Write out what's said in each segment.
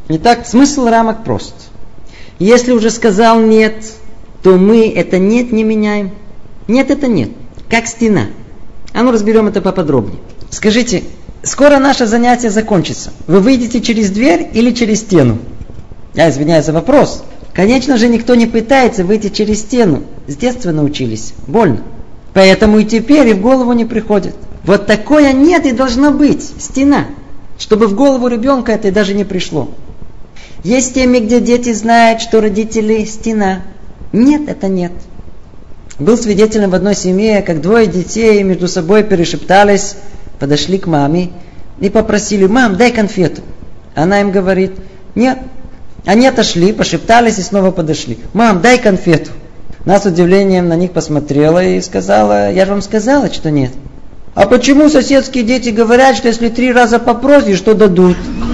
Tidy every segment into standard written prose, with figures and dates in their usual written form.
Итак, смысл рамок прост. Если уже сказал нет, то мы это нет не меняем. Нет, это нет. Как стена. А ну разберем это поподробнее. Скажите, скоро наше занятие закончится. Вы выйдете через дверь или через стену? Я извиняюсь за вопрос. Конечно же, никто не пытается выйти через стену. С детства научились. Больно. Поэтому и теперь и в голову не приходит. Вот такое нет и должно быть. Стена. Чтобы в голову ребенка это даже не пришло. Есть темы, где дети знают, что родители стена. Нет, это нет. Был свидетелем в одной семье, как двое детей между собой перешептались, подошли к маме и попросили: «Мам, дай конфету». Она им говорит: «Нет». Они отошли, пошептались и снова подошли. «Мам, дай конфету». Она с удивлением на них посмотрела и сказала: «Я же вам сказала, что нет». «А почему соседские дети говорят, что если 3 раза попросишь, то дадут?»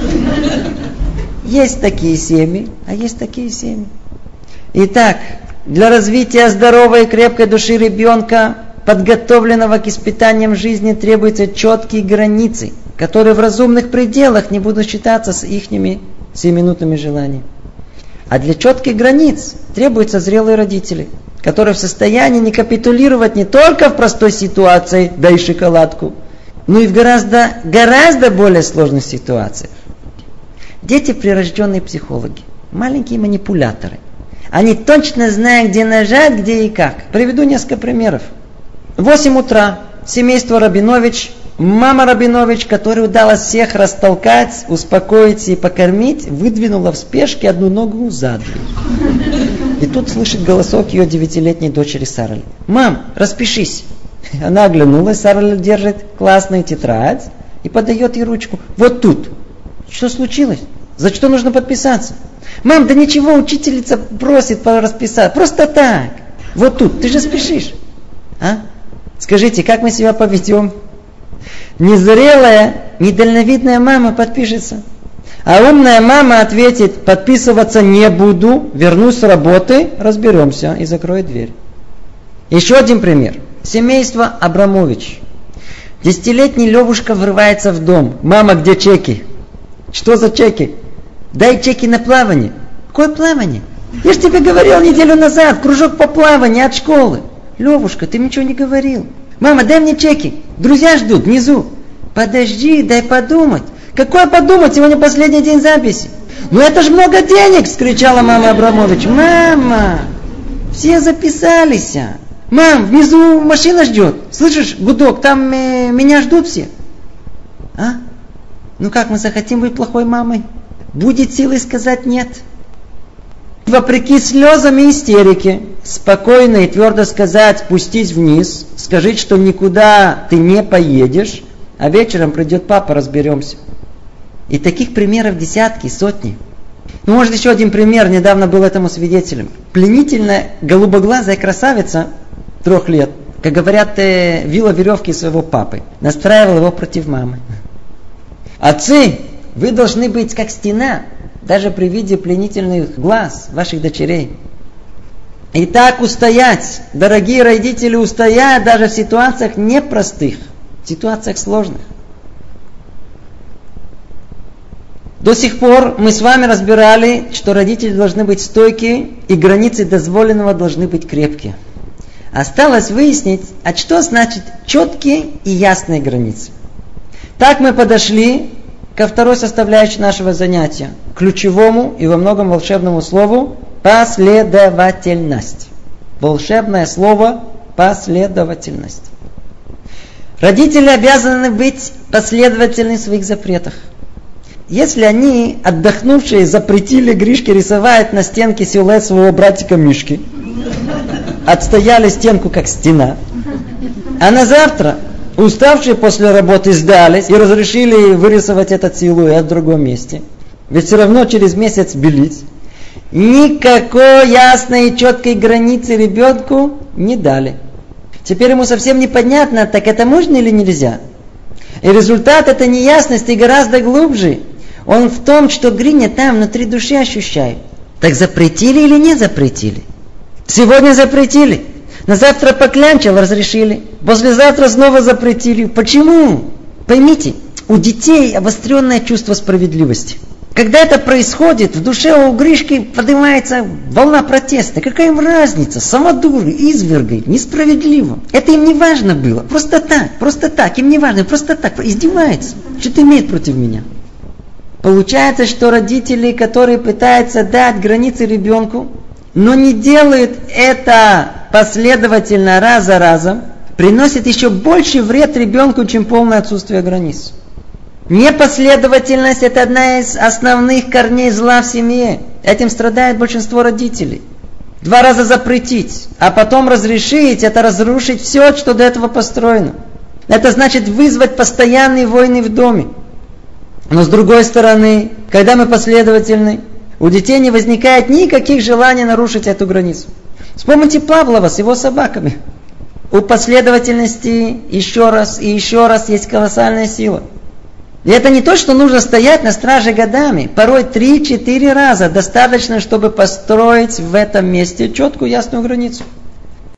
Есть такие семьи, а есть такие семьи. Итак, для развития здоровой и крепкой души ребенка, подготовленного к испытаниям жизни, требуются четкие границы, которые в разумных пределах не будут считаться с ихними сиюминутными желаниями. А для четких границ требуются зрелые родители, которые в состоянии не капитулировать не только в простой ситуации «дай шоколадку», но и в гораздо более сложных ситуациях. Дети прирожденные психологи, маленькие манипуляторы. Они точно знают, где нажать, где и как. Приведу несколько примеров. 8 утра. Семейство Рабинович. Мама Рабинович, которой удалось всех растолкать, успокоить и покормить, выдвинула в спешке одну ногу за дверь. И тут слышит голосок ее 9-летней дочери Сарали: «Мам, распишись». Она оглянулась, Сарали держит классную тетрадь и подает ей ручку. «Вот тут». «Что случилось? За что нужно подписаться?» «Мам, да ничего, учительница просит расписаться. Просто так. Вот тут, ты же спешишь». «А? Скажите, как мы себя поведем?» Незрелая, недальновидная мама подпишется. А умная мама ответит: подписываться не буду, вернусь с работы, разберемся, и закроет дверь. Еще один пример. Семейство Абрамович. 10-летний Левушка врывается в дом. «Мама, где чеки?» «Что за чеки?» «Дай чеки на плавание». «Какое плавание? Я же тебе говорил неделю назад, кружок по плаванию от школы». «Левушка, ты ничего не говорил». «Мама, дай мне чеки, друзья ждут внизу». «Подожди, дай подумать». «Какое подумать? Сегодня последний день записи». «Ну это же много денег!» — вскричала мама Абрамович. «Мама, все записались. Мам, внизу машина ждет. Слышишь, гудок, там меня ждут все». «А? Ну как мы захотим быть плохой мамой? Будет силой сказать нет». Вопреки слезам и истерике, спокойно и твердо сказать: «Спустись вниз», скажите, что никуда ты не поедешь, а вечером придет папа, разберемся. И таких примеров десятки, сотни. Ну, может, еще один пример, недавно был этому свидетелем. Пленительная голубоглазая красавица 3 лет, как говорят, вила веревки своего папы, настраивала его против мамы. Отцы, вы должны быть как стена, даже при виде пленительных глаз ваших дочерей. И так устоять, дорогие родители, устоять даже в ситуациях непростых, в ситуациях сложных. До сих пор мы с вами разбирали, что родители должны быть стойкие и границы дозволенного должны быть крепкие. Осталось выяснить, а что значит четкие и ясные границы. Так мы подошли ко второй составляющей нашего занятия, ключевому и во многом волшебному слову последовательность. Волшебное слово последовательность. Родители обязаны быть последовательны в своих запретах. Если они, отдохнувшие, запретили Гришке рисовать на стенке силуэт своего братика Мишки, отстояли стенку как стена, а на завтра, уставшие после работы, сдались и разрешили вырисовать этот силуэт в другом месте, ведь все равно через месяц белить, никакой ясной и четкой границы ребенку не дали. Теперь ему совсем непонятно, так это можно или нельзя. И результат этой неясности гораздо глубже. Он в том, что Гриня там внутри души ощущает. Так запретили или не запретили? Сегодня запретили. На завтра поклянчил, разрешили. Послезавтра снова запретили. Почему? Поймите, у детей обостренное чувство справедливости. Когда это происходит, в душе у Гришки поднимается волна протеста. Какая им разница? Самодуры, изверги, несправедливо. Это им не важно было. Просто так. Им не важно, просто так. Издевается. Что-то имеет против меня. Получается, что родители, которые пытаются дать границы ребенку, но не делают это последовательно раз за разом, приносят еще больше вред ребенку, чем полное отсутствие границ. Непоследовательность – это одна из основных корней зла в семье. Этим страдает большинство родителей. 2 раза запретить, а потом разрешить – это разрушить все, что до этого построено. Это значит вызвать постоянные войны в доме. Но с другой стороны, когда мы последовательны, у детей не возникает никаких желаний нарушить эту границу. Вспомните Павлова с его собаками. У последовательности еще раз и еще раз есть колоссальная сила. И это не то, что нужно стоять на страже годами. Порой 3-4 раза достаточно, чтобы построить в этом месте четкую, ясную границу.